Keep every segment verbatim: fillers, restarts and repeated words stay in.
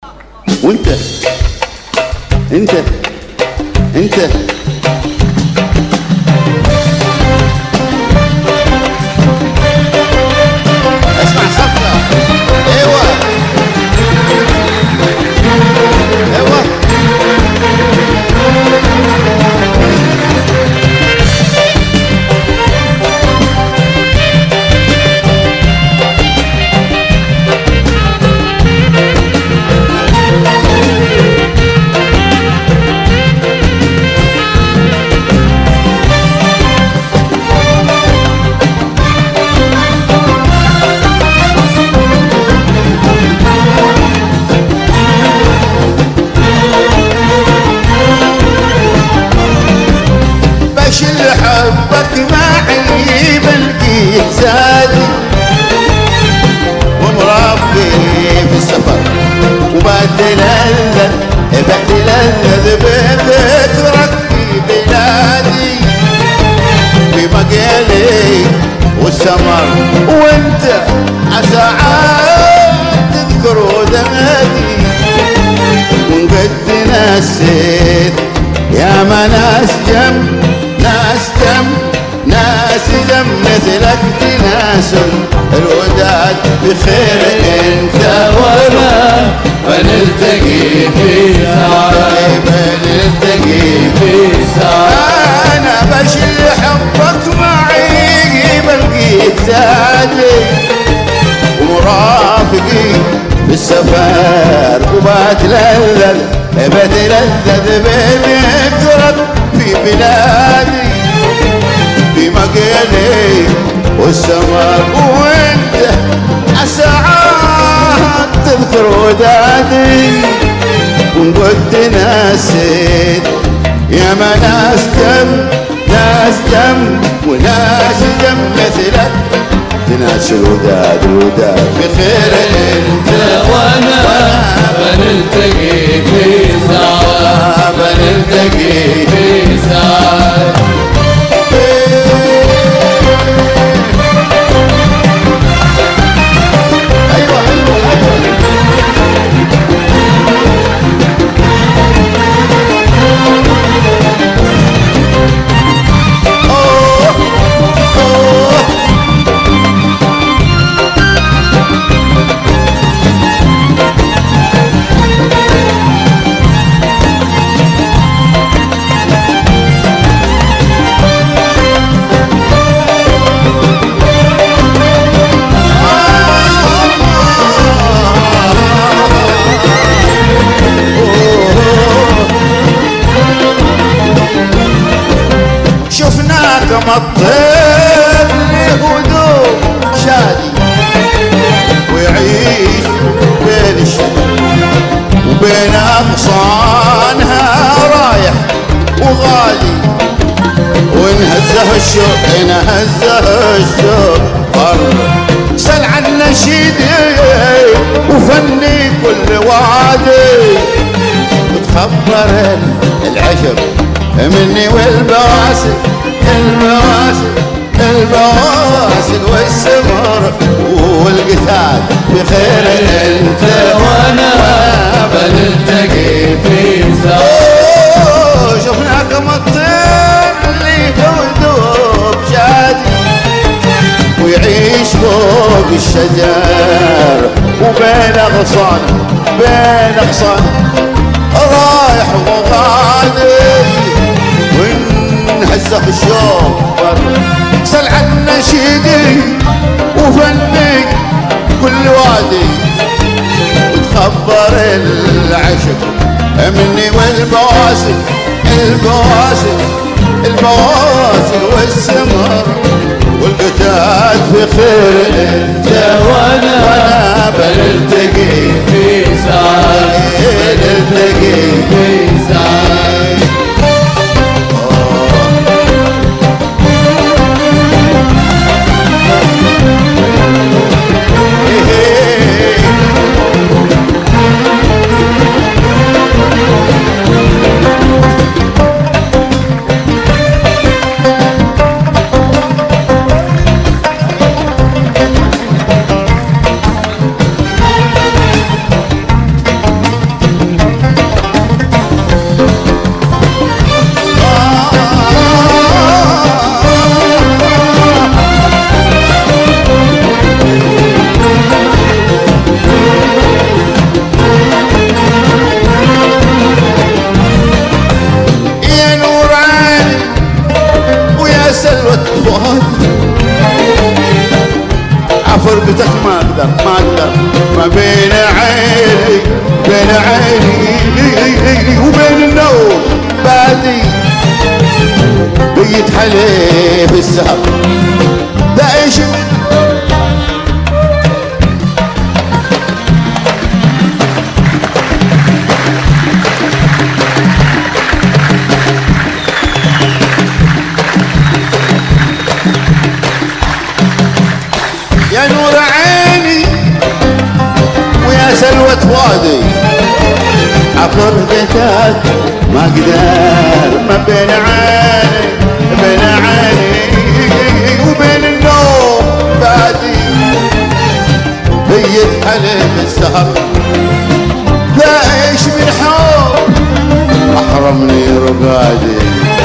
وانت انت انت اسمع صفقة. ايوه ايوه حبك معي بلقيه زادي ومربي في السفر وبتلذذ بتلذذ بذكرك في بلادي بمقالي والسمر وانت عساعات تذكر ودادي وقد نسيت يا ما ناس جنب ناس دم ناس دم مثلك ناس الوداد بخير انت وانا بنلتقي في ساعة بنلتقي في ساعة انا بشيل حبك معي بلقيك زادي ومرافقي بالسفر وبتلذذ بتلذذ بذكرك في بلادي بمقالي والسمر وانت عساعات تذكر ودادي وقد نسيت يا ما ناس دم ناس دم وناس دم مثلك ناس الوداد الوداد بخير انت وانا بنلتقي في ساعة بنلتقي في ساعة ايوه ايوه ايوه كما الطير لهدوء شادي ويعيش بين الشجر وبين أغصانها رايح وغالي وانهزه الشوق انهزه الشوق فرق سل عن نشيدي وفني كل وادي وتخبر العشب مني والبواسل البواسل البواسل والسمر والقتال بخير انت وانا بنلتقي في ساعة شفناك مطير اللي دوب شادي ويعيش فوق الشجر وبين اغصان بين اغصان رايح وغادي وانهزه الشوق سل عن نشيدي وفني كل وادي وتخبر العشق مني والبواسل البواسل البواسل والسمر والقتال في خير انت وانا وانا بنلتقي في ساعة بنلتقي في ساعة عليه بالسهر دايش يا نور عيني ويا سلوة فؤادي عفر بيتك ما اقدر ما بين عيني بين عيني وبين النوم بادي بيت حلم السهر دايش من حب احرمني رقادي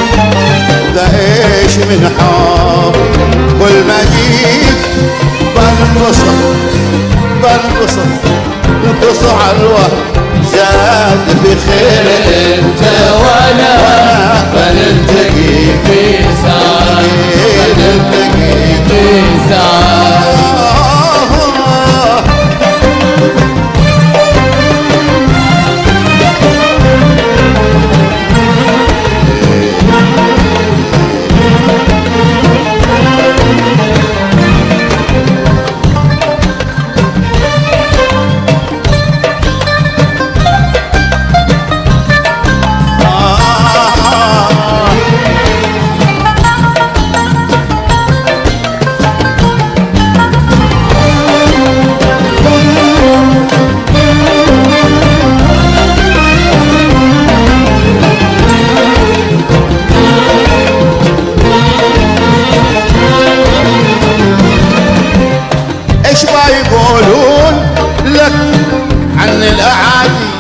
دايش من حب كل ما جيت بنبسط بنبسط انقصوا على الوهم زاد بخير انت وانا بنلتقي في ساعة بنلتقي في ساعة يقولون لك عن الأعادي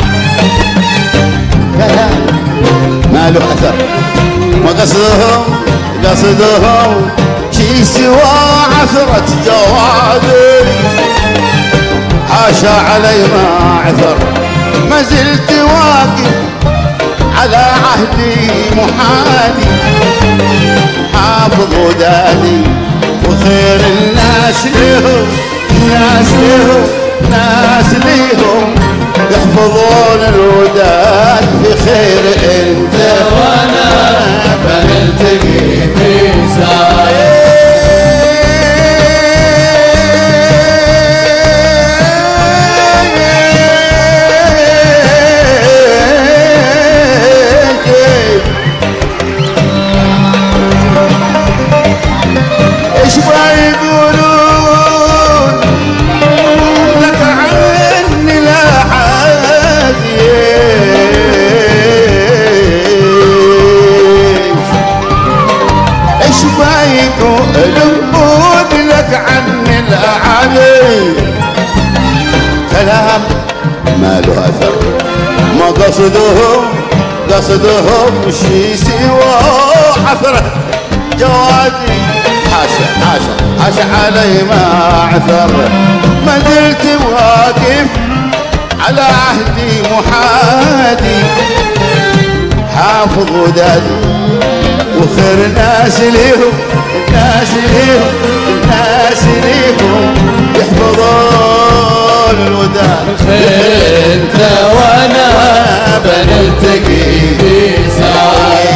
كلام ما له أثر ما قصدهم قصدهم شي سوى عثرة جوادي حاشا علي ما عثر ما زلت واقف على عهدي محادي حافظ ودادي وخير الناس لهم ناس ليهم ناس ليهم يحفظون الوداد بخير انت وانا بنلتقي في ساعة ايش ما يقولون يقولون لك عن الأعادي كلام ما له أثر ما قصدهم قصدهم شي سوى عثرة جوادي حاشا حاشا حاشا علي ما عثر ما زلت واقف على عهدي محادي حافظ ودادي وخير ناس ليهم الناس ليهم الناس ليهم يحفظون الوداد انت وانا بنلتقي في ساعة